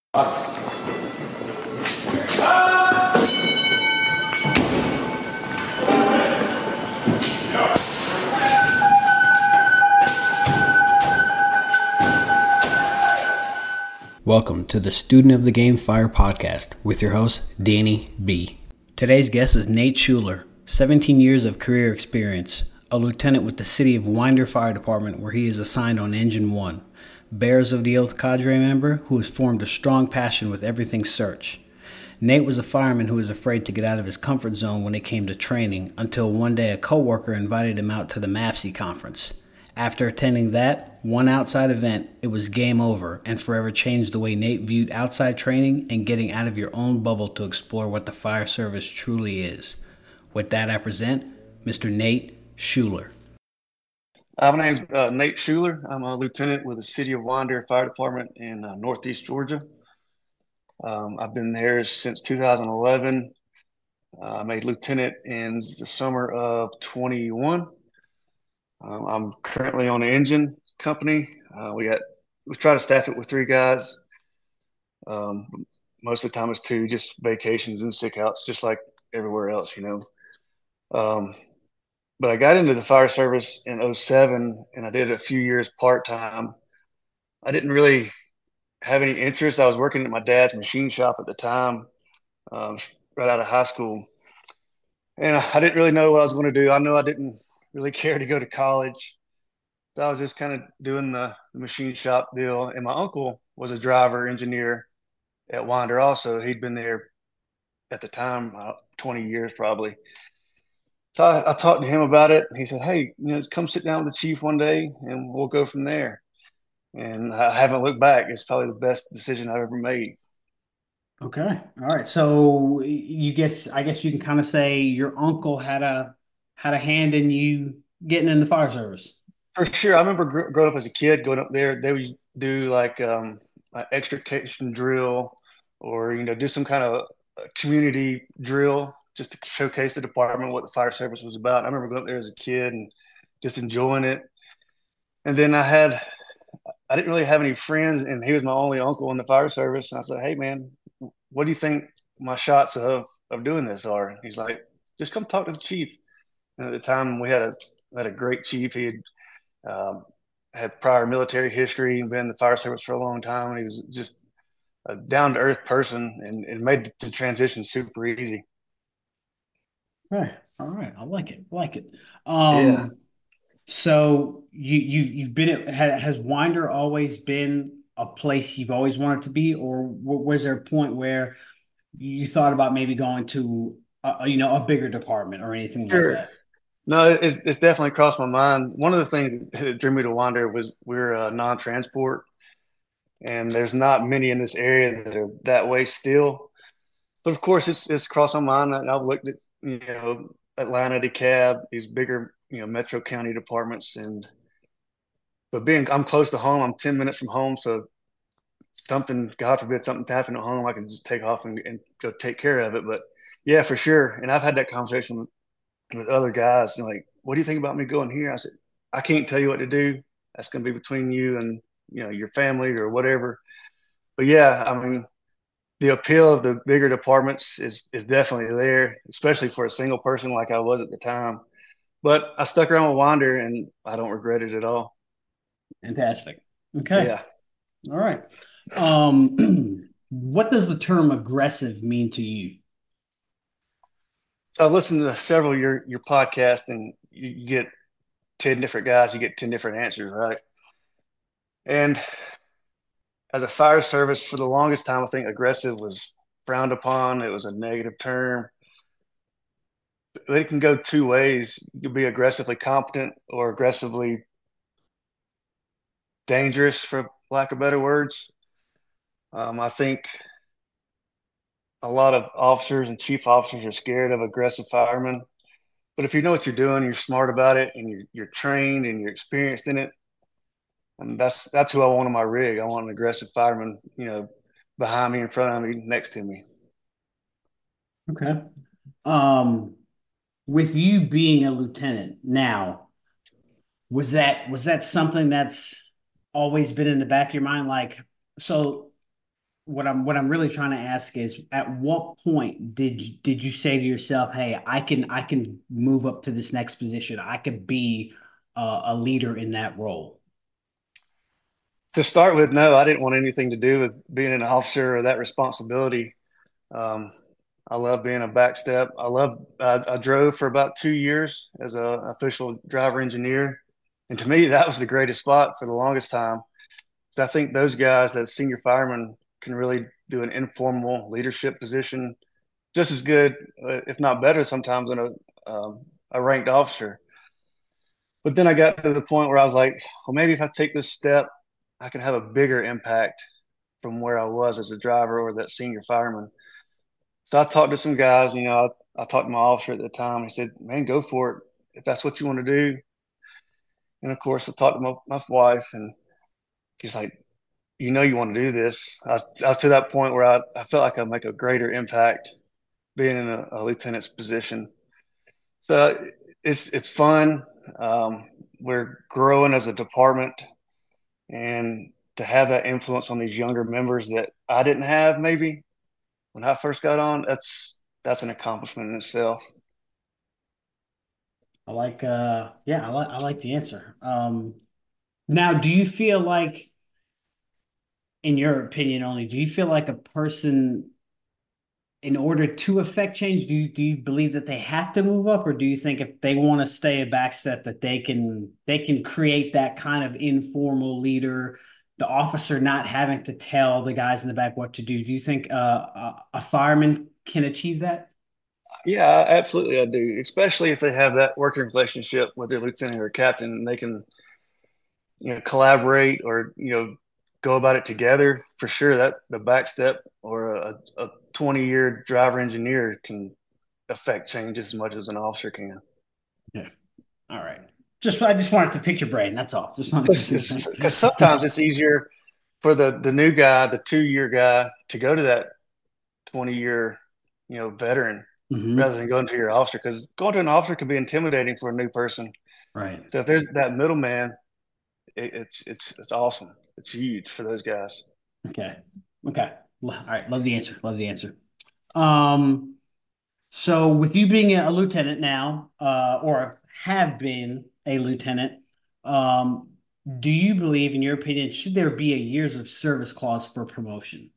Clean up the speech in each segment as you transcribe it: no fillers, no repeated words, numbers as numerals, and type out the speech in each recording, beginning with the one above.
Welcome to the Student of the Game Fire podcast with your host, Danny B. Today's guest is Nate Schuler, 17 years of career experience, a lieutenant with the City of Winder Fire Department where he is assigned on Engine 1, Bearers of the Oath cadre member who has formed a strong passion with everything search. Nate was a fireman who was afraid to get out of his comfort zone when it came to training until one day a coworker invited him out to the MAFC conference. After attending that one outside event, it was game over and forever changed the way Nate viewed outside training and getting out of your own bubble to explore what the fire service truly is. With that, I present Mr. Nate Schuler. My name's Nate Schuler. I'm a lieutenant with the City of Winder Fire Department in Northeast Georgia. I've been there since 2011. I made lieutenant in the summer of 21. I'm currently on an engine company. We try to staff it with 3 guys. Most of the time it's 2, just vacations and sick outs, just like everywhere else, But I got into the fire service in 2007, and I did it a few years part-time. I didn't really have any interest. I was working at my dad's machine shop at the time, right out of high school. And I didn't really know what I was going to do. I know I didn't really care to go to college. So I was just kind of doing the machine shop deal. And my uncle was a driver engineer at Winder also. He'd been there at the time, 20 years probably. So I talked to him about it. He said, hey, come sit down with the chief one day and we'll go from there. And I haven't looked back. It's probably the best decision I've ever made. Okay. All right. So I guess you can kind of say your uncle had a hand in you getting in the fire service. For sure. I remember growing up as a kid, going up there, they would do like extrication drill or, do some kind of community drill just to showcase the department, what the fire service was about. I remember going up there as a kid and just enjoying it. And then I didn't really have any friends, and he was my only uncle in the fire service. And I said, hey, man, what do you think my shots of doing this are? And he's like, just come talk to the chief. And at the time, we had a great chief. He had prior military history and been in the fire service for a long time. And he was just a down-to-earth person and made the transition super easy. Right. All right. I like it. Yeah. So you've been has Winder always been a place you've always wanted to be, or was there a point where you thought about maybe going to a bigger department or anything like that? No, it's definitely crossed my mind. One of the things that drew me to Winder was we're non-transport, and there's not many in this area that are that way still. But of course, it's crossed my mind. And I've looked at Atlanta, DeKalb, these bigger metro county departments, but I'm close to home. I'm 10 minutes from home, so God forbid, something happened at home, I can just take off and go take care of it. But yeah, for sure. And I've had that conversation with other guys, like, what do you think about me going here? I said, I can't tell you what to do. That's going to be between you and your family or whatever. But yeah, I mean, the appeal of the bigger departments is definitely there, especially for a single person like I was at the time. But I stuck around with Winder, and I don't regret it at all. Fantastic. Okay. Yeah. All right. What does the term aggressive mean to you? So I've listened to several of your podcasts, and you get 10 different guys, you get 10 different answers, right? And as a fire service, for the longest time, I think aggressive was frowned upon. It was a negative term. It can go 2 ways. You can be aggressively competent or aggressively dangerous, for lack of better words. I think a lot of officers and chief officers are scared of aggressive firemen. But if you know what you're doing, you're smart about it, and you're trained and you're experienced in it, and that's who I want on my rig. I want an aggressive fireman, behind me, in front of me, next to me. Okay. Um, with you being a lieutenant now, was that something that's always been in the back of your mind? Like, so what I'm really trying to ask is, at what point did you say to yourself, "Hey, I can move up to this next position. I could be a leader in that role." To start with, no, I didn't want anything to do with being an officer or that responsibility. Um, I love being a backstep. I drove for about 2 years as an official driver engineer. And to me, that was the greatest spot for the longest time. So I think those guys, that senior firemen, can really do an informal leadership position just as good, if not better, sometimes than a ranked officer. But then I got to the point where I was like, well, maybe if I take this step, I can have a bigger impact from where I was as a driver or that senior fireman. So I talked to some guys, I talked to my officer at the time. He said, man, go for it if that's what you want to do. And of course, I talked to my wife, and she's like, you want to do this. I was to that point where I felt like I'd make a greater impact being in a lieutenant's position. So it's fun. We're growing as a department, and to have that influence on these younger members that I didn't have maybe when I first got on, that's an accomplishment in itself. I like the answer. Now, do you feel like, in your opinion only, do you feel like a person, in order to affect change, do you believe that they have to move up, or do you think if they want to stay a backstep that they can create that kind of informal leader, the officer not having to tell the guys in the back what to do? Do you think a fireman can achieve that? Yeah, absolutely, I do. Especially if they have that working relationship with their lieutenant or captain, and they can, collaborate or go about it together. For sure, that the back step or a 20-year driver engineer can affect change as much as an officer can. Yeah. All right. I just wanted to pick your brain. That's all. Just wanted to pick your brain. Because sometimes it's easier for the new guy, the 2-year guy, to go to that 20-year, veteran Hmm. rather than going to your officer. Because going to an officer can be intimidating for a new person. Right. So if there's that middleman, it's awesome. It's huge for those guys. Okay. Okay. All right. Love the answer. Love the answer. Um, so with you being a lieutenant now, or have been a lieutenant, um, do you believe, in your opinion, should there be a years of service clause for promotion?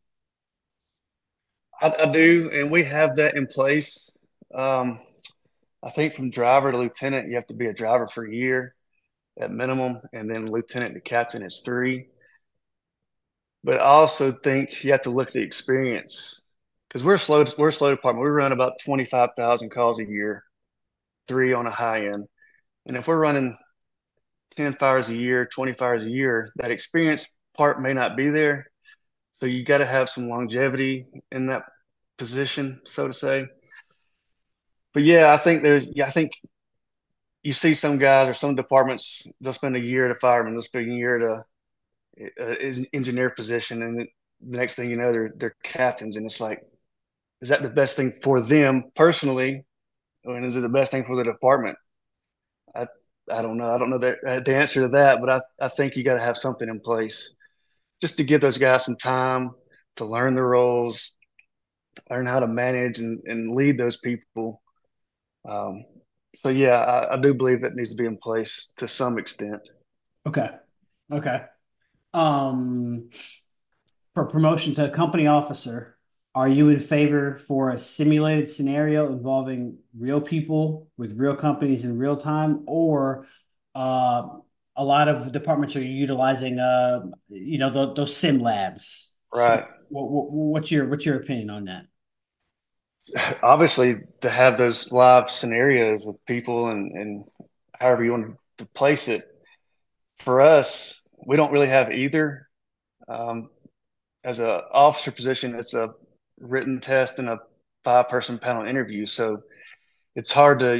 I do, and we have that in place. Um, I think from driver to lieutenant, you have to be a driver for a year at minimum, and then lieutenant to captain is 3. But I also think you have to look at the experience because we're a slow department. We run about 25,000 calls a year, 3 on a high end. And if we're running 10 fires a year, 20 fires a year, that experience part may not be there. So you got to have some longevity in that position, so to say. But yeah, I think you see some guys or some departments, they'll spend a year at a fireman, they'll spend a year at a engineer position, and the next thing you know, they're captains, and it's like, is that the best thing for them personally, or is it the best thing for the department? I I don't know. I don't know the answer to that, but I think you got to have something in place just to give those guys some time to learn the roles, learn how to manage and lead those people. Um, so yeah, I do believe that needs to be in place to some extent. Okay. Okay. Um, for promotion to company officer, are you in favor for a simulated scenario involving real people with real companies in real time, or uh, a lot of departments are utilizing those sim labs? So, Right. what's your opinion on that? Obviously, to have those live scenarios with people and however you want to place it, for us, we don't really have either. Um, as a officer position, it's a written test and a 5-person panel interview. So it's hard to,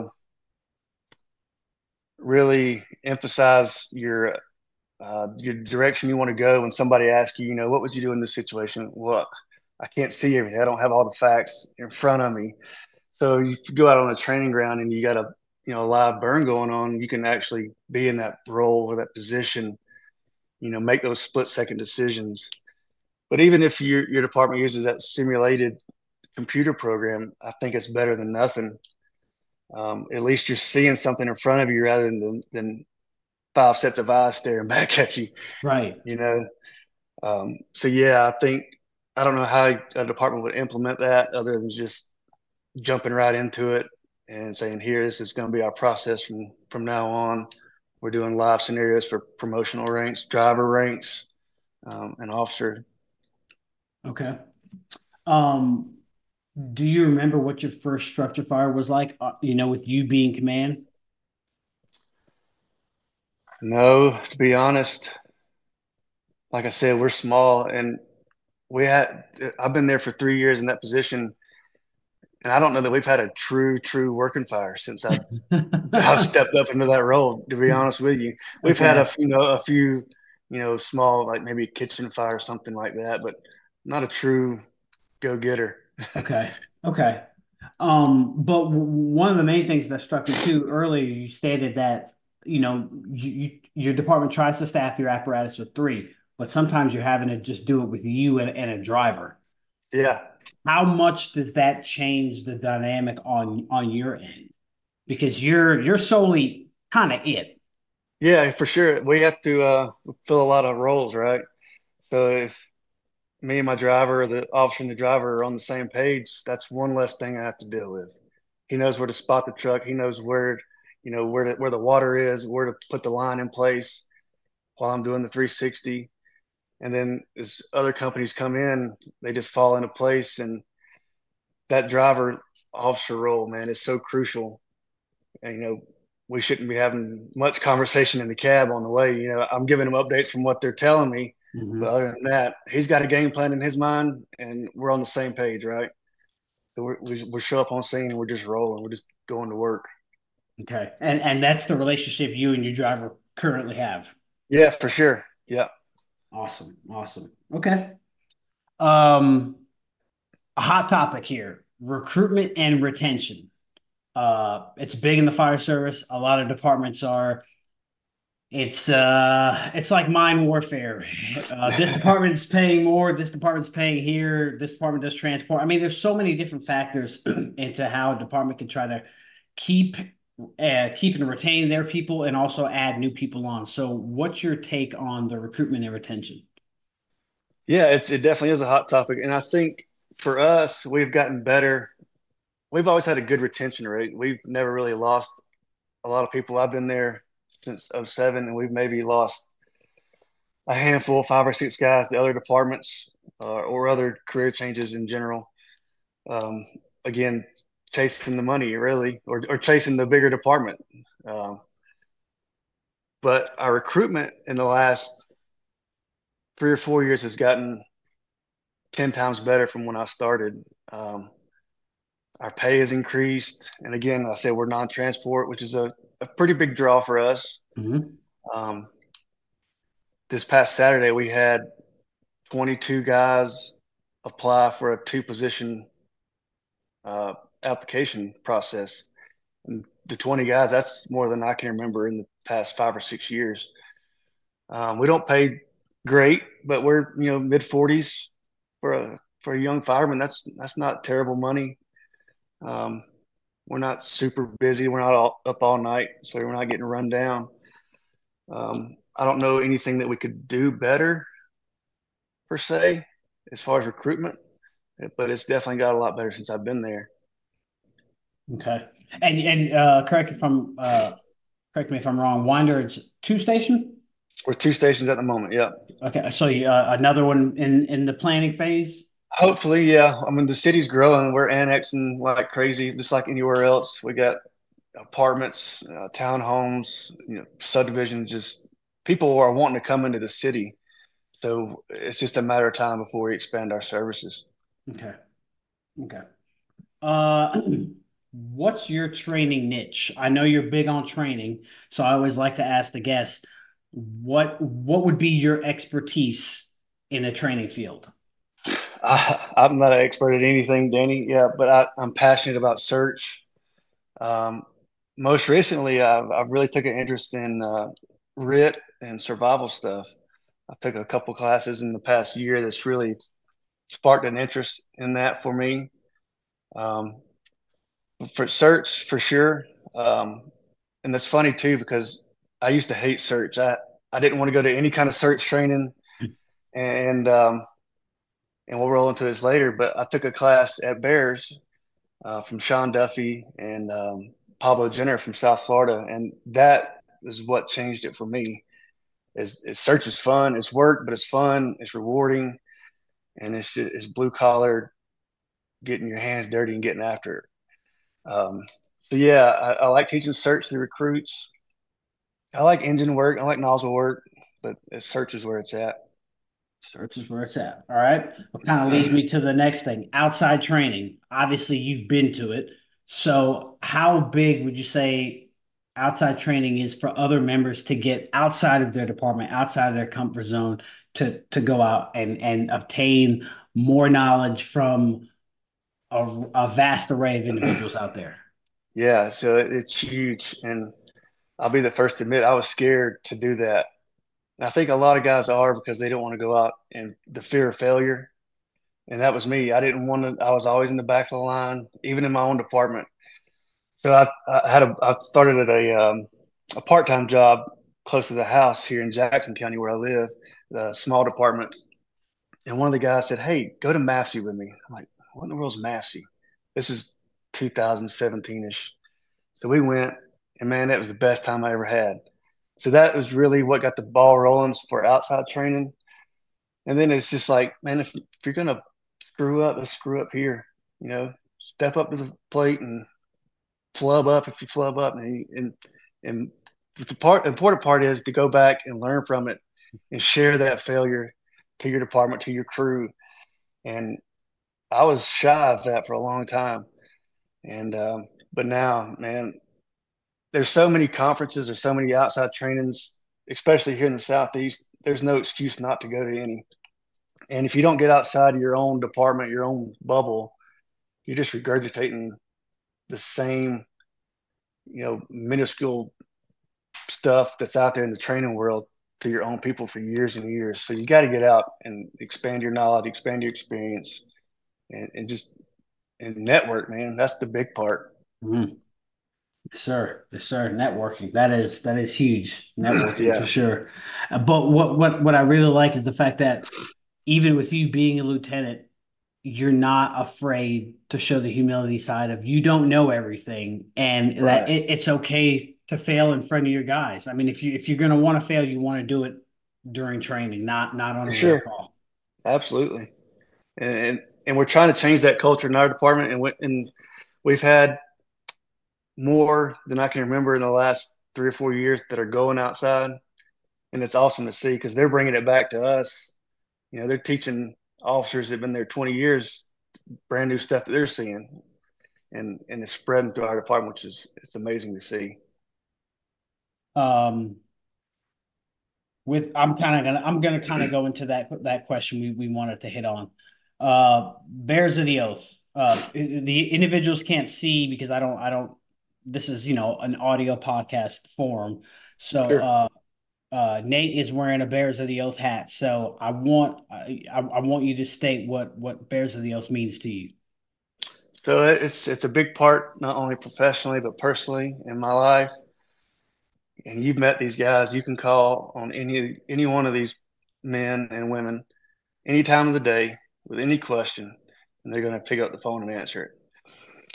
really emphasize your direction you want to go when somebody asks you, what would you do in this situation? Well, I can't see everything. I don't have all the facts in front of me. So you go out on a training ground and you got a live burn going on. You can actually be in that role or that position, make those split second decisions. But even if your department uses that simulated computer program, I think it's better than nothing. At least you're seeing something in front of you rather than five sets of eyes staring back at you. Right. You know. So yeah, I think I don't know how a department would implement that other than just jumping right into it and saying, "Here, this is going to be our process from now on." We're doing live scenarios for promotional ranks, driver ranks, and officer. Okay. Um, do you remember what your first structure fire was like? With you being command? No, to be honest, like I said, we're small, and we had. I've been there for 3 years in that position, and I don't know that we've had a true working fire since I've stepped up into that role. To be honest with you, we've had Okay. a few, small like maybe kitchen fire or something like that, but not a true go getter. Okay. Okay. But one of the main things that struck me too earlier, you stated that, your department tries to staff your apparatus with three, but sometimes you're having to just do it with you and a driver. Yeah, How much does that change the dynamic on your end? Because you're solely kind of it. yeah, for sure. We have to fill a lot of roles, right? So if me and my driver, or the officer and the driver are on the same page, that's one less thing I have to deal with. He knows where to spot the truck. He knows where the water is, where to put the line in place while I'm doing the 360. And then as other companies come in, they just fall into place. And that driver officer role, man, is so crucial. And we shouldn't be having much conversation in the cab on the way. I'm giving them updates from what they're telling me, but Mhm. other than that, he's got a game plan in his mind, and we're on the same page, right? So we show up on scene, and we're just rolling, we're just going to work. Okay. And that's the relationship you and your driver currently have. Yeah, for sure. Yeah. Awesome. Awesome. Okay. Um, a hot topic here, recruitment and retention. It's big in the fire service. A lot of departments are. It's like mind warfare. This department's paying more. This department's paying here. This department does transport. I mean, there's so many different factors into how a department can try to keep keep and retain their people and also add new people on. So, what's your take on the recruitment and retention? Yeah, it definitely is a hot topic, and I think for us, we've gotten better. We've always had a good retention rate. We've never really lost a lot of people. I've been there since '07, and we've maybe lost a handful, five or six guys to other departments or other career changes in general. Um, again, chasing the money, really, or chasing the bigger department. Um, but our recruitment in the last 3 or 4 years has gotten 10 times better from when I started. Our pay has increased. And again, I said we're non transport, which is a pretty big draw for us. Mhm. Um, this past Saturday, we had 22 guys apply for a two position uh, application process. And the 20 guys, that's more than I can remember in the past 5 or 6 years. We don't pay great, but we're mid 40s for a young fireman. That's not terrible money. Um, we're not super busy. We're not up all night, so we're not getting run down. I don't know anything that we could do better per se as far as recruitment, but it's definitely got a lot better since I've been there. Okay. And correct me if I'm wrong. Winder, it's two station. We're two stations at the moment. Yeah. Okay, so another one in the planning phase. Hopefully, yeah. I mean, the city's growing. We're annexing like crazy, just like anywhere else. We got apartments, townhomes, subdivisions. Just people are wanting to come into the city, so it's just a matter of time before we expand our services. Okay. Okay. Uh, what's your training niche? I know you're big on training, so I always like to ask the guests, what would be your expertise in the training field? I'm not an expert at anything, Danny. Yeah, but I'm passionate about search. Um, Most recently, I've really took an interest in RIT and survival stuff. I took a couple classes in the past year that's really sparked an interest in that for me. Um, for search, for sure. Um, and that's funny too because I used to hate search. I didn't want to go to any kind of search training, and and we'll roll into this later. But I took a class at Bears from Sean Duffy and Pablo Jenner from South Florida, and that is what changed it for me. Is search is fun, it's work, but it's fun, it's rewarding, and it's blue collar, getting your hands dirty and getting after it. So yeah, I like teaching search to recruits. I like engine work, I like nozzle work, but search is where it's at. Search is where it's at. All right. What kind of leads me to the next thing? Outside training. Obviously, you've been to it. So, how big would you say outside training is for other members to get outside of their department, outside of their comfort zone, to go out and obtain more knowledge from a vast array of individuals out there? Yeah, so it's huge, and I'll be the first to admit I was scared to do that. And I think a lot of guys are because they don't want to go out and the fear of failure. And that was me. I didn't want to. I was always in the back of the line, even in my own department. So I started at a part time job close to the house here in Jackson County where I live, a small department. And one of the guys said, "Hey, go to MAFC with me." I'm like, "What in the world's MAFC?" This is 2017 ish. So we went, and man, that was the best time I ever had. So that was really what got the ball rolling for outside training. And then it's just like, man, if you're gonna screw up, let's screw up here. You know, step up to the plate and flub up if you flub up, and important part is to go back and learn from it and share that failure to your department, to your crew. And I was shy of that for a long time, and but now, man, there's so many conferences, there's so many outside trainings, especially here in the Southeast. There's no excuse not to go to any. And if you don't get outside of your own department, your own bubble, you're just regurgitating the same, minuscule stuff that's out there in the training world to your own people for years and years. So you got to get out and expand your knowledge, expand your experience, and just and network, man. That's the big part. Mm. Yes, sir. Yes, sir. Networking. That is huge. Networking for Yeah, sure. But what I really like is the fact that even with you being a lieutenant, you're not afraid to show the humility side of you don't know everything and that right. it's okay to fail in front of your guys. I mean, if you're gonna want to fail, you want to do it during training, not on For a roll sure. call. Absolutely. And we're trying to change that culture in our department. And we've had more than I can remember in the last 3 or 4 years that are going outside. And it's awesome to see because they're bringing it back to us. You know, they're teaching officers that have been there 20 years brand new stuff that they're seeing, and it's spreading through our department, which is it's amazing to see. Um, with I'm gonna kind of go into that question we wanted to hit on. Bears of the oath. The individuals can't see because I don't. This is an audio podcast forum, so Sure. Nate is wearing a Bears of the Oath hat. So I want you to state what Bears of the Oath means to you. So it's a big part, not only professionally but personally in my life. And you've met these guys. You can call on any one of these men and women any time of the day with any question, and they're going to pick up the phone and answer it.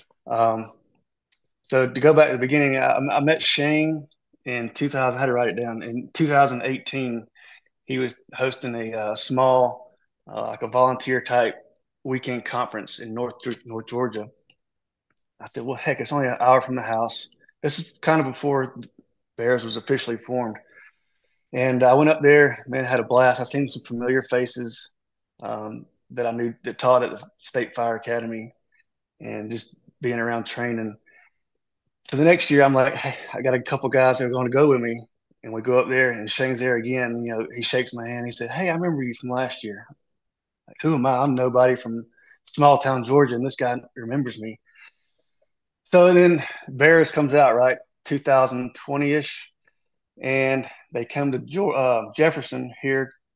So to go back to the beginning, I met Shane in 2000. I had to write it down. In 2018, he was hosting a small, like a volunteer type weekend conference in North Georgia. I said, "Well, heck, it's only an hour from the house." This is kind of before Bears was officially formed, and I went up there. Man, had a blast. I seen some familiar faces that I knew that taught at the State Fire Academy, and just being around training. So the next year, I'm like, hey, I got a couple guys that are going to go with me. And we go up there, and Shane's there again. You know, he shakes my hand. He said, "Hey, I remember you from last year." Like, who am I? I'm nobody from small town Georgia, and this guy remembers me. So then Bears comes out, right? 2020 ish. And they come to Jefferson here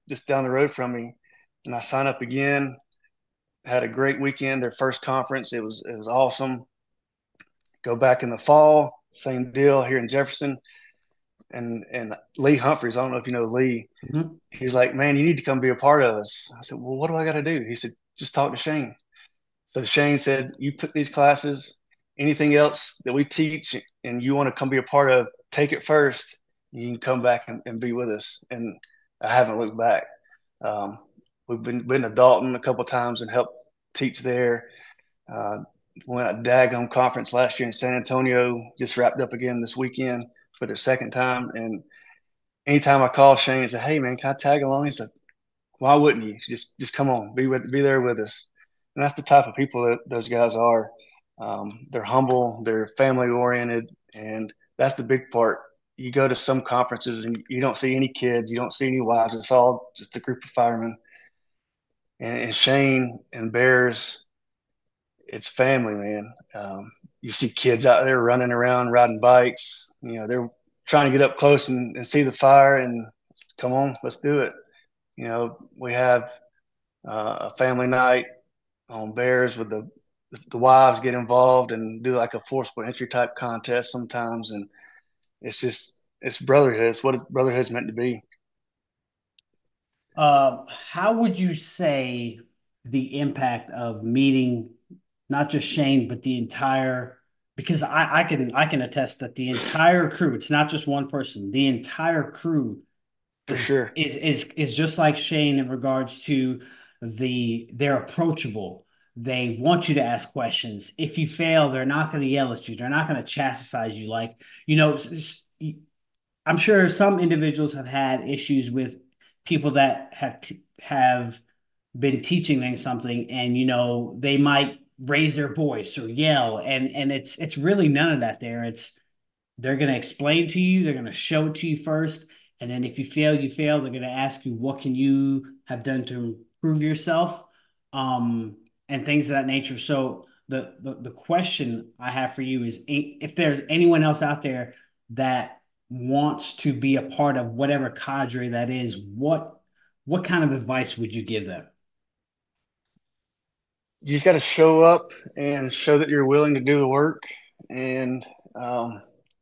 just down the road from me, and I signed up again. Had a great weekend. Their first conference, it was awesome. Go back in the fall, same deal here in Jefferson, and Lee Humphreys. I don't know if you know Lee. Mhm. He was like, "Man, you need to come be a part of us." I said, "Well, what do I got to do?" He said, "Just talk to Shane." So Shane said, "You took these classes. Anything else that we teach and you want to come be a part of, take it first. You can come back and be with us." And I haven't looked back. Um, we've been to Dalton a couple of times and helped teach there. Uh, went at Daggum conference last year in San Antonio. Just wrapped up again this weekend for the second time. And anytime I call Shane and say, "Hey man, can I tag along?" He's like, "Why wouldn't you? Just come on, be there with us." And that's the type of people that those guys are. They're humble, they're family oriented, and that's the big part. You go to some conferences and you don't see any kids, you don't see any wives. It's all just a group of firemen. And Shane and Bears, it's family, man. You see kids out there running around, riding bikes. They're trying to get up close and see the fire. And come on, let's do it. We have a family night on Bears with the wives get involved and do like a forcible entry type contest sometimes, and it's brotherhood. It's what brotherhood's meant to be. How would you say the impact of meeting not just Shane, but the entire, because I can attest that the entire crew, it's not just one person, the entire crew For sure. is just like Shane in regards to they're approachable. They want you to ask questions. If you fail, they're not going to yell at you. They're not going to chastise you. Like, I'm sure some individuals have had issues with people that have been teaching them something, and they might raise their voice or yell, and it's really none of that there. It's they're going to explain to you, they're going to show it to you first, and then if you fail, you fail. They're going to ask you what can you have done to improve yourself, um, and things of that nature. So the question I have for you is if there's anyone else out there that wants to be a part of whatever cadre that is, what kind of advice would you give them? You just got to show up and show that you're willing to do the work. And um,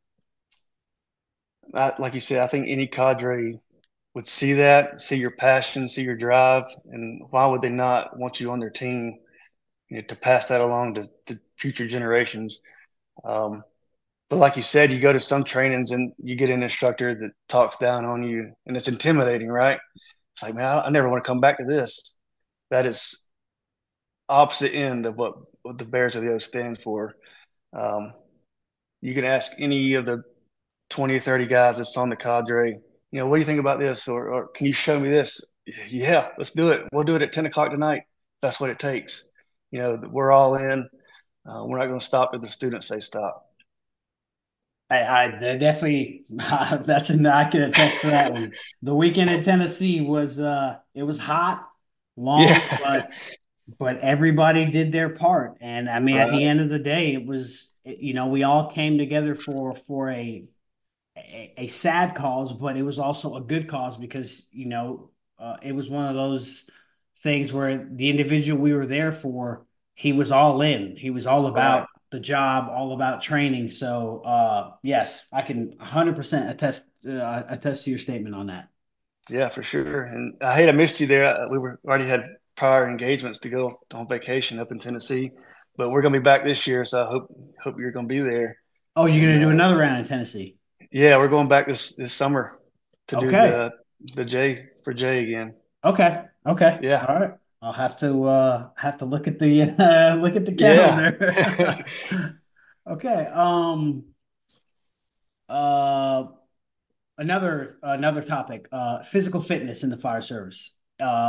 like you said, I think any cadre would see that, see your passion, see your drive, and why would they not want you on their team? To pass that along to future generations. Um, But like you said, you go to some trainings and you get an instructor that talks down on you, and it's intimidating, right? It's like, man, I never want to come back to this. That is opposite end of what the Bears of the Oath stands for. Um, you can ask any of the 20 or 30 guys that's on the cadre, what do you think about this? Or can you show me this? Yeah, let's do it. We'll do it at 10 o'clock tonight. That's what it takes. We're all in. We're not going to stop if the students say stop. I definitely that's I can attest to that one. The weekend in Tennessee was it was hot, Yeah, long, but everybody did their part. And I mean, at the right. end of the day, it was we all came together for a sad cause, but it was also a good cause because it was one of those things where the individual we were there for, he was all in. He was all Right. about the job, all about training. So yes, I can 100% attest to your statement on that. Yeah, for sure. And I hate I missed you there. We were already had prior engagements to go on vacation up in Tennessee, but we're gonna be back this year, so I hope you're gonna be there. Oh, you're And gonna do another round in Tennessee? yeah, we're going back this summer to do Okay. the J for J again. Okay. Okay. Yeah, All right. I'll have to look at the look at the yeah, calendar. Okay. Uh another topic, physical fitness in the fire service.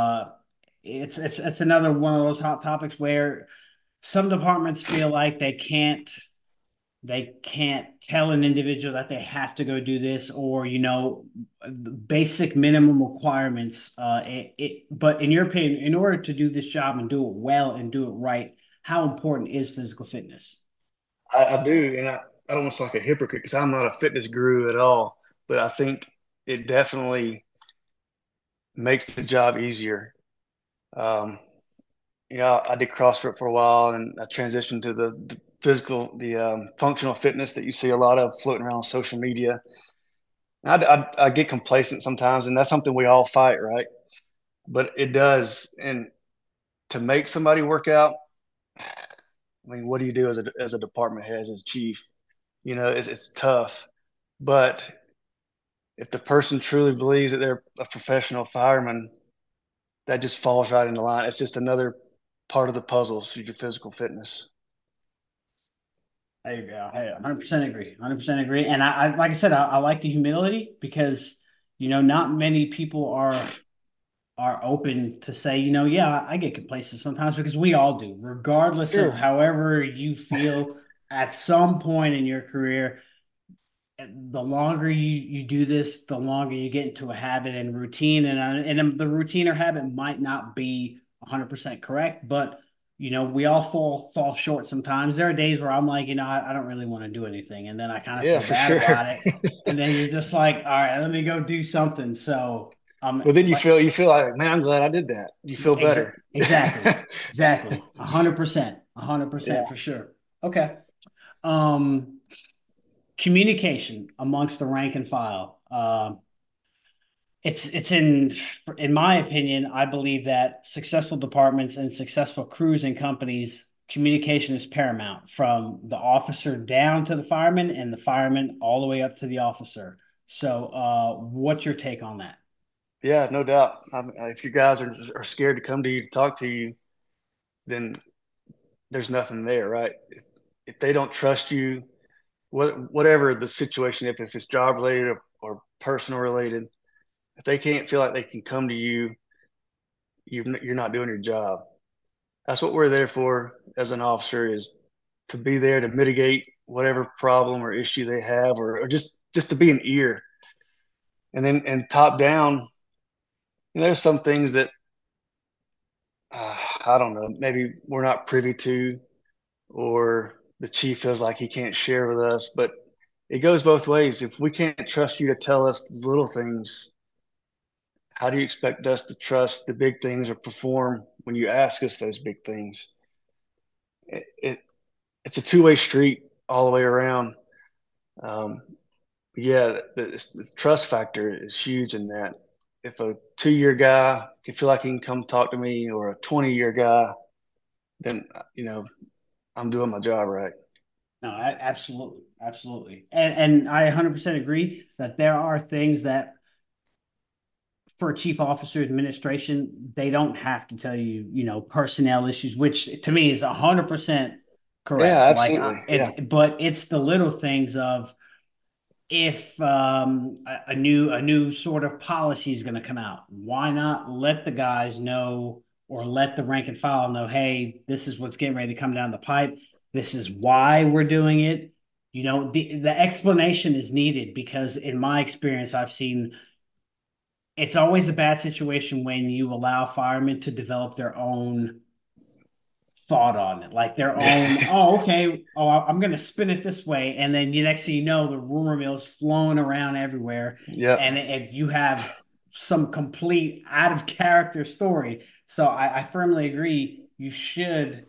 It's another one of those hot topics where some departments feel like they can't tell an individual that they have to go do this, or basic minimum requirements. But in your opinion, in order to do this job and do it well and do it right, how important is physical fitness? I do, and I don't want to sound like a hypocrite because I'm not a fitness guru at all, but I think it definitely makes the job easier. Um, I did CrossFit for a while, and I transitioned to the physical, the functional fitness that you see a lot of floating around on social media. I get complacent sometimes, and that's something we all fight, right? But it does, and to make somebody work out, I mean, what do you do as a department head, as a chief? It's tough. But if the person truly believes that they're a professional fireman, that just falls right into line. It's just another part of the puzzle for your physical fitness. There you go. Hey, 100% agree. 100% agree. And like I said, I like the humility because, not many people are open to say, yeah, I get complacent sometimes because we all do, regardless of Sure. however you feel at some point in your career. The longer you do this, the longer you get into a habit and routine, and the routine or habit might not be 100% correct, but we all fall short sometimes. There are days where I'm like, I don't really want to do anything, and then I kind of Yeah, feel for bad sure. about it, and then you're just like, all right, let me go do something. So But then like you feel like, man, I'm glad I did that. You feel better. exactly, exactly, 100%, Yeah. 100% for sure. Okay. Um, Communication amongst the rank and file. It's in my opinion, I believe that successful departments and successful crews and companies, communication is paramount from the officer down to the fireman and the fireman all the way up to the officer. So, what's your take on that? Yeah, no doubt. If you guys are scared to come to you to talk to you, then there's nothing there, right? If they don't trust you, whatever the situation, if it's job related or personal related, if they can't feel like they can come to you, you're not doing your job. That's what we're there for as an officer, is to be there to mitigate whatever problem or issue they have, or just to be an ear. And then and top down, there's some things that I don't know, maybe we're not privy to, or the chief feels like he can't share with us. But it goes both ways. If we can't trust you to tell us little things, how do you expect us to trust the big things or perform when you ask us those big things? It it's a two-way street all the way around. Um, yeah, the trust factor is huge in that. If a 2-year guy can feel like he can come talk to me, or a 20-year guy, then I'm doing my job right. No, absolutely, absolutely, and I 100% agree that there are things that for a chief officer administration, they don't have to tell you, personnel issues, which to me is 100% Yeah, correct. Like absolutely. it's, Yeah, but it's the little things of if a new sort of policy is going to come out, why not let the guys know or let the rank and file know, hey, this is what's getting ready to come down the pipe. This is why we're doing it. The explanation is needed because in my experience, I've seen it's always a bad situation when you allow firemen to develop their own thought on it, like their own, yeah, oh, okay, oh, I'm going to spin it this way. And then you next thing you know, the rumor mill's flowing around everywhere yep. and you have some complete out of character story. So I firmly agree. You should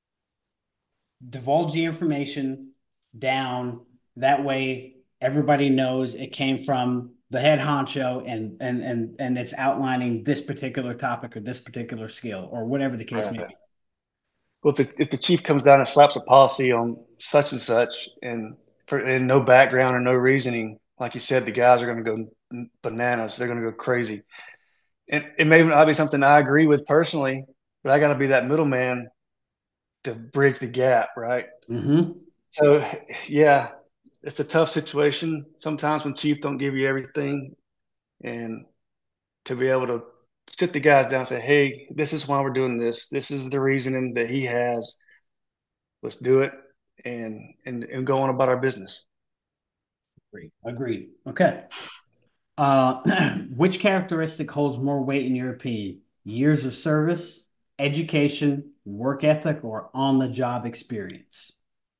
divulge the information down. That way, everybody knows it came from the head honcho and it's outlining this particular topic or this particular skill or whatever the case may Right. be. Well, if the chief comes down and slaps a policy on such and such, and no background or no reasoning, like you said, the guys are going to go bananas. They're going to go crazy. And it may not be something I agree with personally, but I got to be that middleman to bridge the gap, right? Mm-hmm. So, yeah, it's a tough situation sometimes when chief don't give you everything, and to be able to sit the guys down and say, "Hey, this is why we're doing this. This is the reasoning that he has. Let's do it, and go on about our business." Agreed. Agreed. Okay. Which characteristic holds more weight in your opinion? Years of service, education, work ethic, or on the job experience?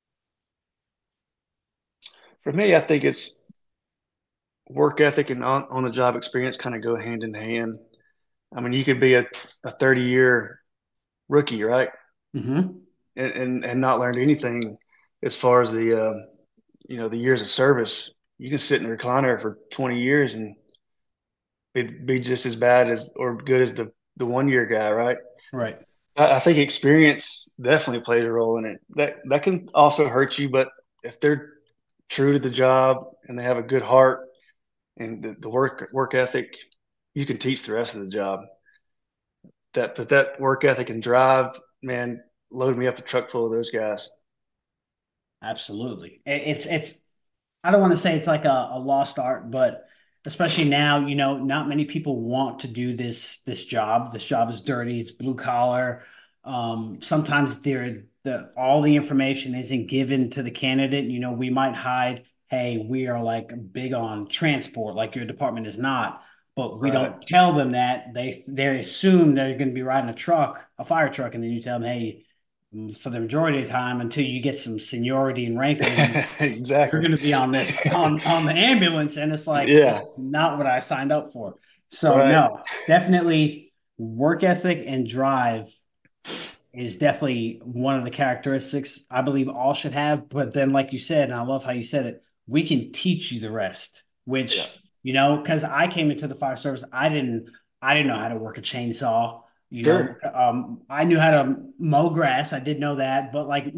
For me, I think it's work ethic and on the job experience kind of go hand in hand. I mean, you could be a 30-year rookie, right? Mm-hmm. And not learned anything as far as the years of service. You can sit in the recliner for 20 years and be just as bad as or good as the 1 year guy, right? Right. I think experience definitely plays a role in it. That can also hurt you, but if they're true to the job and they have a good heart and the work ethic, you can teach the rest of the job. That work ethic and drive, man, load me up a truck full of those guys. Absolutely. It's I don't want to say it's like a lost art, but especially now, not many people want to do this job. This job is dirty, it's blue collar. Sometimes all the information isn't given to the candidate. We might hide, hey, we are like big on transport, like your department is not, but we Right. don't tell them that. They assume they're going to be riding a fire truck, and then you tell them, hey, for the majority of the time until you get some seniority and rank with them, you're Exactly. going to be on this on the ambulance, and it's like this Yeah. is not what I signed up for. So Right. no, definitely work ethic and drive is definitely one of the characteristics I believe all should have. But then, like you said, and I love how you said it, we can teach you the rest, Yeah. which, because I came into the fire service, I didn't know how to work a chainsaw. Sure. I knew how to mow grass. I did know that, but like,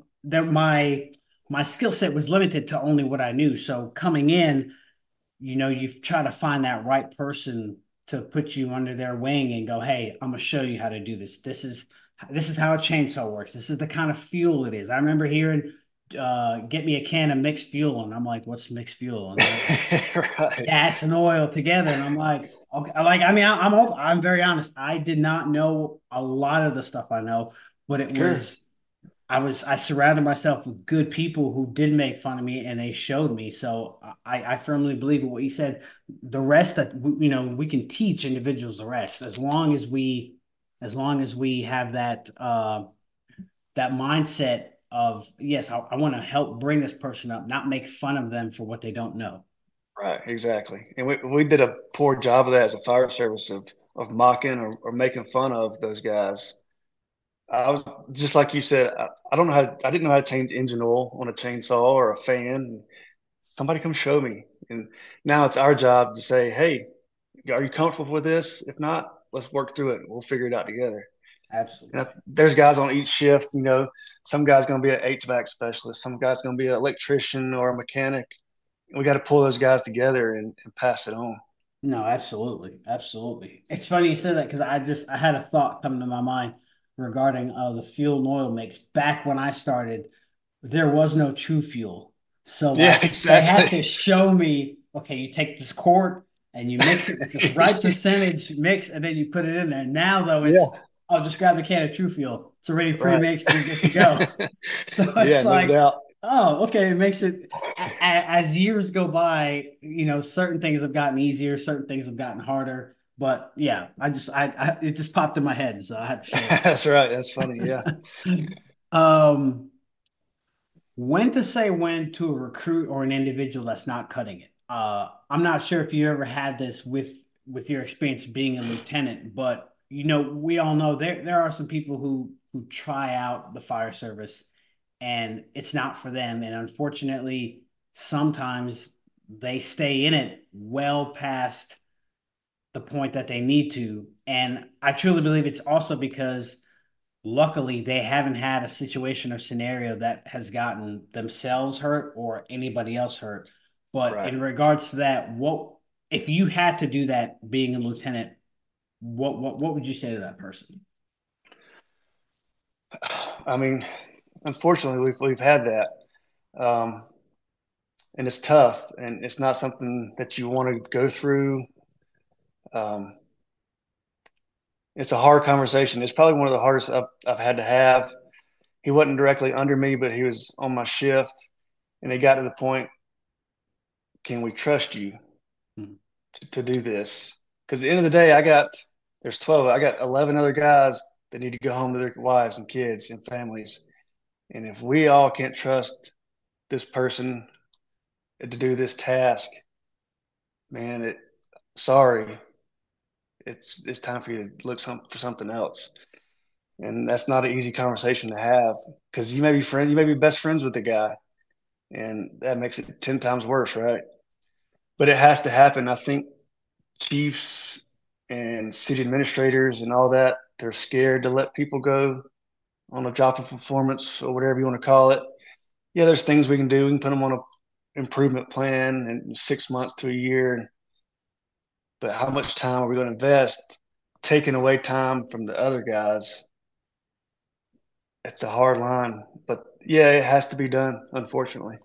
my skill set was limited to only what I knew. So coming in, you try to find that right person to put you under their wing and go, hey, I'm gonna show you how to do this. This is how a chainsaw works. This is the kind of fuel it is. I remember hearing, get me a can of mixed fuel, and I'm like, what's mixed fuel? And they're like, Right. gas and oil together, and I'm like, okay, like I mean, I'm very honest. I did not know a lot of the stuff I know, but it Sure. was I surrounded myself with good people who did make fun of me and they showed me. So I firmly believe in what you said. The rest that we can teach individuals the rest as long as we have that mindset of yes, I want to help bring this person up, not make fun of them for what they don't know. Right. Exactly. And we did a poor job of that as a fire service of mocking or making fun of those guys. I was just like you said. I didn't know how to change engine oil on a chainsaw or a fan. Somebody come show me. And now it's our job to say, hey, are you comfortable with this? If not, let's work through it. We'll figure it out together. And Absolutely. there's guys on each shift. Some guy's going to be an HVAC specialist. Some guy's going to be an electrician or a mechanic. And we got to pull those guys together and pass it on. No, absolutely, absolutely. It's funny you said that because I had a thought come to my mind regarding the fuel and oil mix. Back when I started, there was no true fuel, so Yeah, like they had exactly. to show me, okay, you take this quart and you mix it with this right percentage mix, and then you put it in there. Now though, it's Yeah, I'll just grab a can of true fuel. It's already right. pre-mixed. You're good to go. So Yeah, it's no like, doubt. oh, okay, it makes it as years go by, certain things have gotten easier, certain things have gotten harder. But yeah, it just popped in my head, so I had to share That's right. That's funny. Yeah. it. When to say when to a recruit or an individual that's not cutting it. I'm not sure if you ever had this with your experience being a lieutenant, but we all know there are some people who try out the fire service and it's not for them. And unfortunately, sometimes they stay in it well past the point that they need to. And I truly believe it's also because luckily they haven't had a situation or scenario that has gotten themselves hurt or anybody else hurt. But Right. in regards to that, what if you had to do that being a lieutenant, what would you say to that person? I mean, unfortunately, we've had that. Um, and it's tough and it's not something that you want to go through. Um, it's a hard conversation. It's probably one of the hardest I've had to have. He wasn't directly under me, but he was on my shift, and it got to the point: can we trust you Hmm. to do this? Because at the end of the day, there's 12. I got 11 other guys that need to go home to their wives and kids and families, and if we all can't trust this person to do this task, man, sorry, it's time for you to look for something else. And that's not an easy conversation to have because you may be best friends with the guy, and that makes it 10 times worse, right? But it has to happen. I think chiefs and city administrators and all that, they're scared to let people go on a drop of performance or whatever you want to call it. Yeah, there's things we can do. We can put them on a improvement plan in 6 months to a year. But how much time are we going to invest taking away time from the other guys? It's a hard line, but yeah, it has to be done, unfortunately.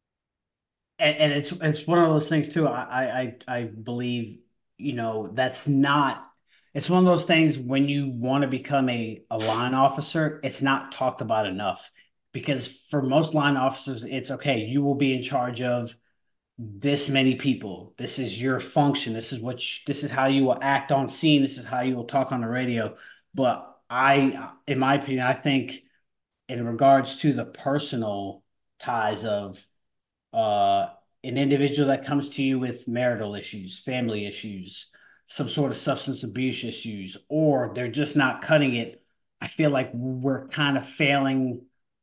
And it's one of those things too. I believe, that's not. It's one of those things when you want to become a line officer, it's not talked about enough because for most line officers, it's okay. You will be in charge of this many people. This is your function. This is how you will act on scene. This is how you will talk on the radio. But in my opinion, I think in regards to the personal ties of uh, an individual that comes to you with marital issues, family issues, some sort of substance abuse issues, or they're just not cutting it, I feel like we're kind of failing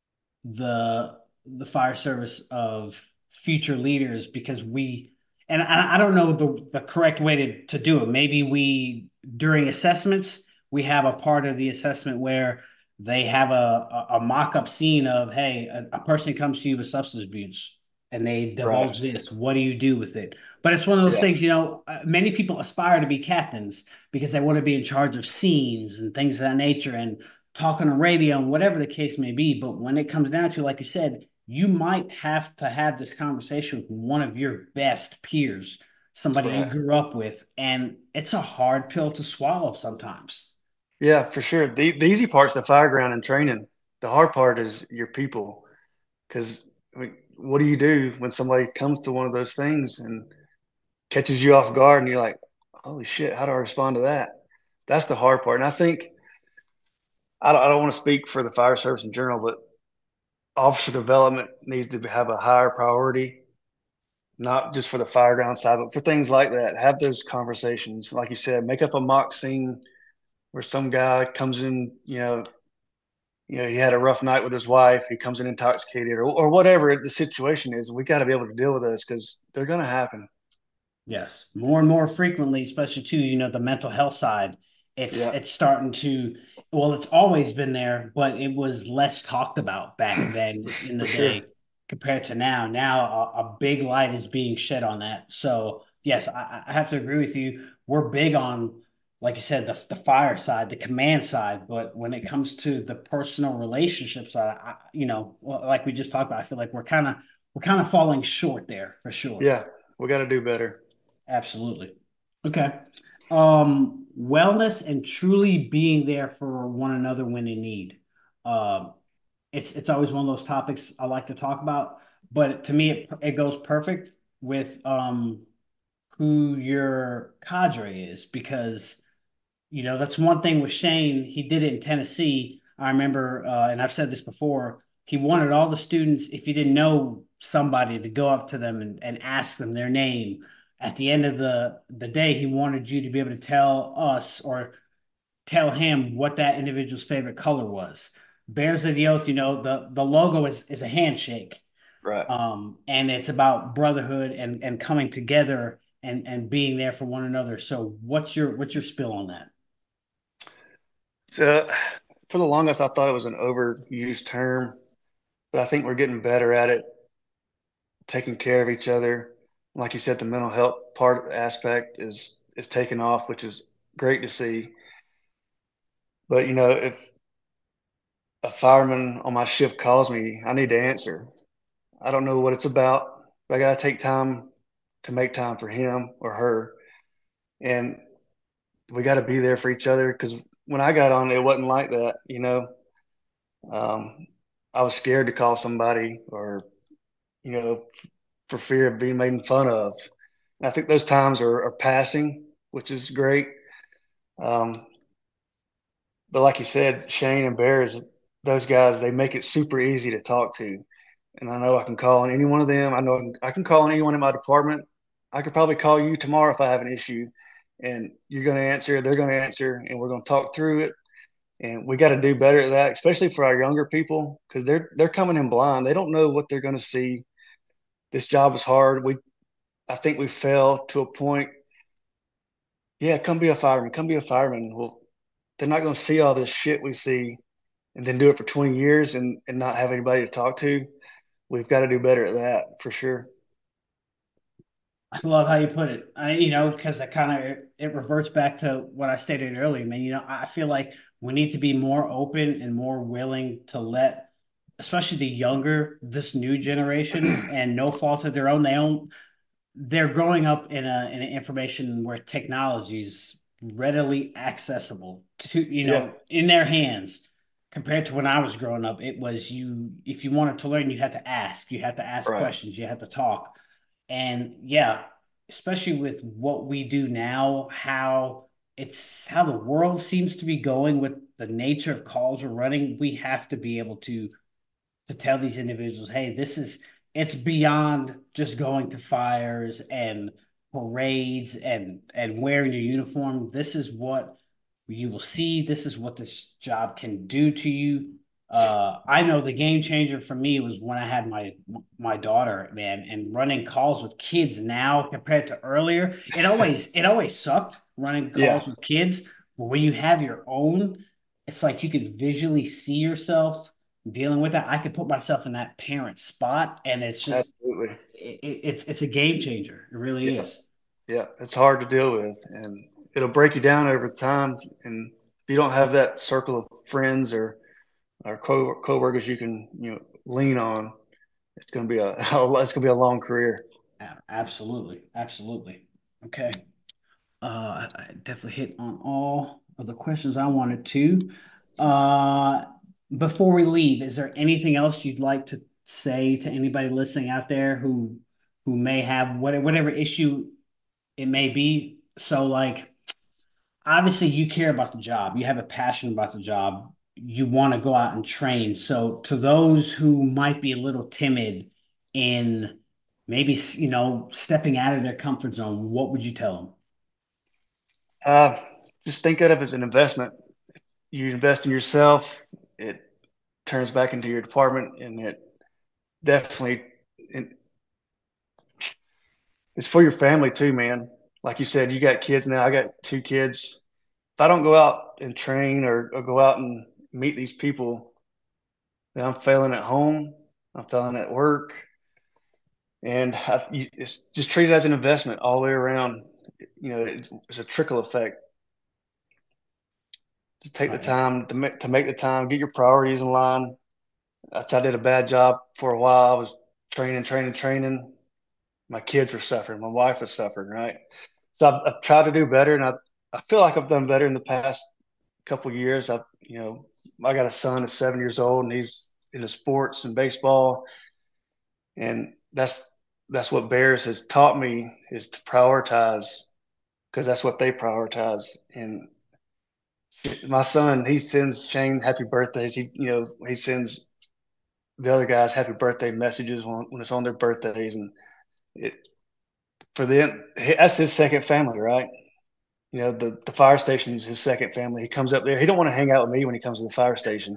the the fire service of future leaders because and I don't know the correct way to do it. Maybe we during assessments we have a part of the assessment where they have a mock-up scene of, hey, a person comes to you with substance abuse and they Right. divulge this. What do you do with it? But it's one of those Yeah. things, many people aspire to be captains because they want to be in charge of scenes and things of that nature. And talking on radio and whatever the case may be. But when it comes down to, like you said, you might have to have this conversation with one of your best peers, somebody you Right. grew up with, and it's a hard pill to swallow sometimes. Yeah, for sure. The easy part's the fire ground and training. The hard part is your people. Because I mean, what do you do when somebody comes to one of those things and catches you off guard and you're like, holy shit, how do I respond to that? That's the hard part. And I think I don't want to speak for the fire service in general, but officer development needs to have a higher priority, not just for the fire ground side, but for things like that. Have those conversations. Like you said, make up a mock scene where some guy comes in, he had a rough night with his wife. He comes in intoxicated, or whatever the situation is. We got to be able to deal with this because they're going to happen. Yes, more and more frequently, especially too, the mental health side, Yeah, it's starting to, well, it's always been there, but it was less talked about back then in for the sure. day compared to now. Now a big light is being shed on that. So yes, I have to agree with you. We're big on, like you said, the fire side, the command side, but when it comes to the personal relationship side, well, like we just talked about, I feel like we're kind of falling short there for sure. Yeah, we got to do better. Absolutely. Okay. Wellness and truly being there for one another when in need. Um, it's always one of those topics I like to talk about, but to me it goes perfect with who your cadre is because that's one thing with Shane. He did it in Tennessee. I remember, and I've said this before. He wanted all the students, if he didn't know somebody, to go up to them and ask them their name. At the end of the day, he wanted you to be able to tell us or tell him what that individual's favorite color was. Bears of the Oath, the logo is a handshake, Right. and it's about brotherhood and coming together and being there for one another. So, what's your spill on that? So, for the longest, I thought it was an overused term, but I think we're getting better at it, taking care of each other. Like you said, the mental health part aspect is taking off, which is great to see. But if a fireman on my shift calls me, I need to answer. I don't know what it's about, but I got to take time to make time for him or her. And we got to be there for each other because when I got on, it wasn't like that. Um, I was scared to call somebody or, you know, for fear of being made fun of. And I think those times are passing, which is great. Um, but like you said, Shane and Bears, those guys, they make it super easy to talk to. And I know I can call on any one of them. I know I can call on anyone in my department. I could probably call you tomorrow if I have an issue, and you're going to answer, they're going to answer, and we're going to talk through it. And we got to do better at that, especially for our younger people, because they're coming in blind. They don't know what they're going to see. This job is hard. I think we fell to a point. Yeah, come be a fireman. Come be a fireman. Well, they're not going to see all this shit we see, and then do it for 20 years and not have anybody to talk to. We've got to do better at that for sure. I love how you put it. Because I kind of it reverts back to what I stated earlier, man. I feel like we need to be more open and more willing to let, especially the younger, this new generation, and no fault of their own, they're growing up in an information where technology is readily accessible to, Yeah, in their hands. Compared to when I was growing up, it was if you wanted to learn, you had to ask right. questions, you had to talk. And yeah, especially with what we do now, how the world seems to be going with the nature of calls we're running, we have to be able to tell these individuals, hey, it's beyond just going to fires and parades and wearing your uniform. This is what you will see. This is what this job can do to you. I know the game changer for me was when I had my daughter, man, and running calls with kids now compared to earlier. It always sucked running Yeah, calls with kids, but when you have your own, it's like you could visually see yourself dealing with that. I could put myself in that parent spot, and absolutely. it's a game changer. It really Yeah, is. yeah. It's hard to deal with, and it'll break you down over time. And if you don't have that circle of friends or coworkers you can lean on, it's gonna be a it's gonna be a long career. Absolutely, absolutely. Okay. I definitely hit on all of the questions I wanted to. Uh, Before we leave, is there anything else you'd like to say to anybody listening out there who may have whatever issue it may be? So, like, obviously, you care about the job, you have a passion about the job, you want to go out and train. So, to those who might be a little timid in maybe stepping out of their comfort zone, what would you tell them? Uh, just think of it as an investment. You invest in yourself, it turns back into your department, and it definitely it, it's for your family too, man. Like you said, you got kids now. I got two kids. If I don't go out and train or go out and meet these people, then I'm failing at home. I'm failing at work, and it's just treated as an investment all the way around. It's a trickle effect. To take the Right. time to make the time, get your priorities in line. I did a bad job for a while. I was training, training, training. My kids were suffering. My wife was suffering. Right. So I've tried to do better, and I feel like I've done better in the past couple of years. I got a son that's 7 years old, and he's into sports and baseball, and that's what Bears has taught me is to prioritize because that's what they prioritize. And my son, he sends Shane happy birthdays. He sends the other guys happy birthday messages when it's on their birthdays, and it for them that's his second family, right? The fire station is his second family. He comes up there. He don't want to hang out with me when he comes to the fire station.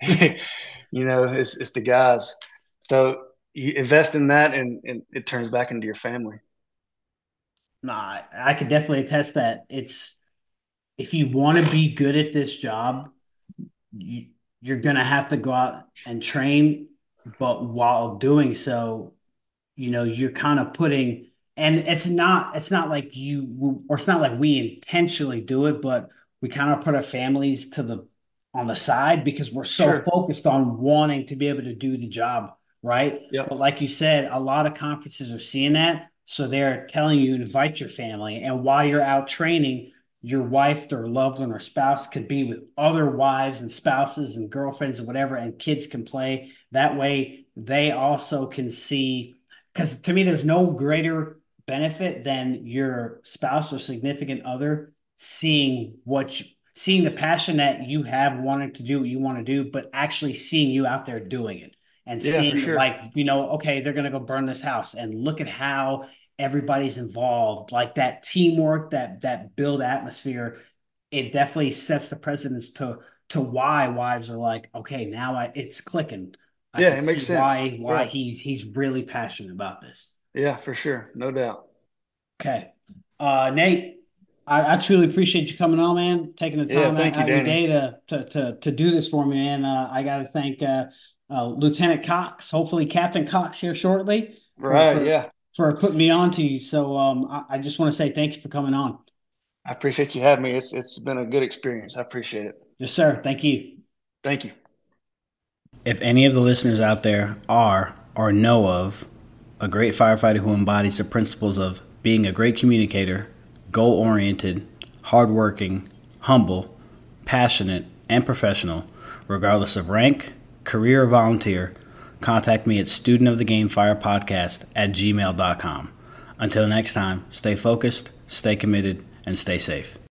It's the guys. So you invest in that, and it turns back into your family. Nah, I could definitely attest that it's if you want to be good at this job, you, you're gonna have to go out and train, but while doing so, you're kind of putting, and it's not like or it's not like we intentionally do it, but we kind of put our families on the side because we're so Sure. focused on wanting to be able to do the job, right? Yep. But like you said, a lot of conferences are seeing that, so they're telling you invite your family, and while you're out training, your wife or loved one or spouse could be with other wives and spouses and girlfriends and whatever, and kids can play. That way, they also can see, because to me, there's no greater benefit than your spouse or significant other seeing the passion that you have wanting to do what you want to do, but actually seeing you out there doing it and Yeah, for seeing sure. like, okay, they're gonna go burn this house and look at how everybody's involved, like that teamwork, that build atmosphere. It definitely sets the precedence to why wives are like, okay, now it's clicking. I Yeah, can it makes see sense. why Right. he's really passionate about this. Yeah, for sure. No doubt. Okay. Nate, I truly appreciate you coming on, man, taking the Yeah, time thank you, out of your Danny. day to do this for me, man. I got to thank Lieutenant Cox, hopefully Captain Cox here shortly for Right. Yeah. putting me on to you. So I just want to say thank you for coming on. I appreciate you having me. It's been a good experience. I appreciate it. Yes, sir. Thank you. Thank you. If any of the listeners out there are or know of a great firefighter who embodies the principles of being a great communicator, goal oriented, hardworking, humble, passionate, and professional, regardless of rank, career, or volunteer, contact me at studentofthegamefirepodcast@gmail.com. Until next time, stay focused, stay committed, and stay safe.